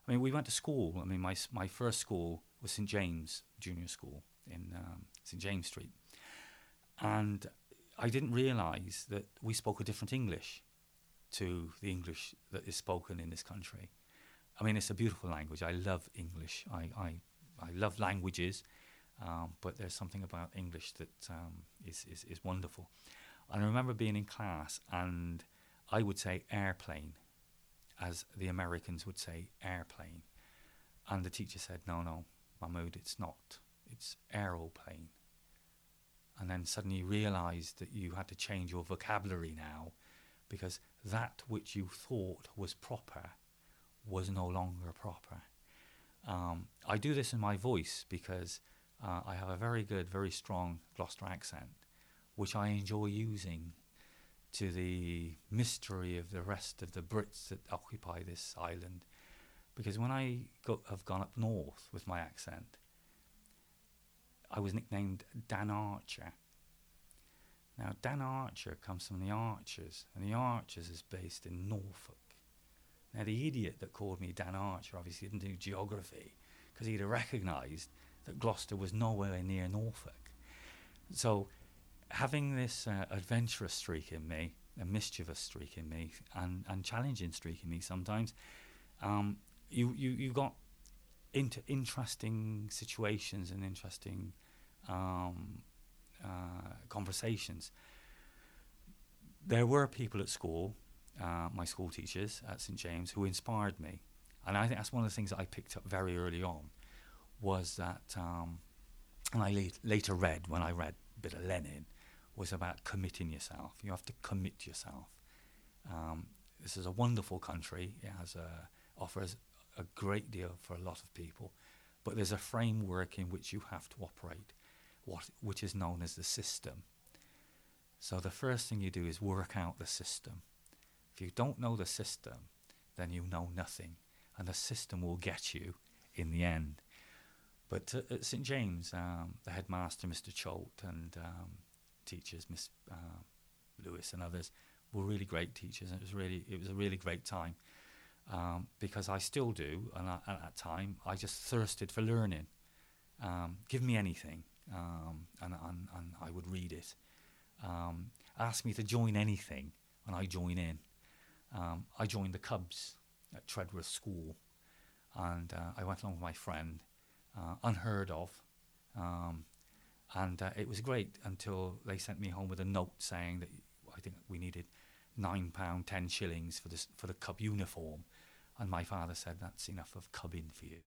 I mean, we went to school. I mean, my first school was St James Junior School in St James Street, and I didn't realise that we spoke a different English to the English that is spoken in this country. I mean, it's a beautiful language. I love English. I love languages, but there's something about English that is wonderful. And I remember being in class, and I would say airplane, as the Americans would say airplane. And the teacher said, no, Mahmood, it's not. It's aeroplane. And then suddenly you realised that you had to change your vocabulary now, because that which you thought was proper was no longer proper. I do this in my voice because I have a very good, very strong Gloucester accent, which I enjoy using to the mystery of the rest of the Brits that occupy this island. Because when I have gone up north with my accent, I was nicknamed Dan Archer. Now, Dan Archer comes from the Archers, and the Archers is based in Norfolk. Now, the idiot that called me Dan Archer obviously didn't do geography, because he'd have recognised that Gloucester was nowhere near Norfolk. So, having this adventurous streak in me, a mischievous streak in me, and challenging streak in me sometimes, you got into interesting situations and interesting conversations. There were people at school, my school teachers at St James, who inspired me, and I think that's one of the things that I picked up very early on, was that, and I later read, when I read a bit of Lenin, was about committing yourself. You have to commit yourself. This is a wonderful country. It offers a great deal for a lot of people, but there's a framework in which you have to operate, which is known as the system. So the first thing you do is work out the system. If you don't know the system, then you know nothing, and the system will get you in the end. But at St James, the headmaster, Mr. Choate, and teachers, Miss Lewis and others, were really great teachers, and it was a really great time, because I still do, and at that time I just thirsted for learning. Give me anything, and I would read it. Ask me to join anything, and I join in. I joined the Cubs at Treadworth School, and I went along with my friend, unheard of, and it was great until they sent me home with a note saying that I think we needed £9, 10 shillings for the Cub uniform, and my father said, that's enough of cubbing for you.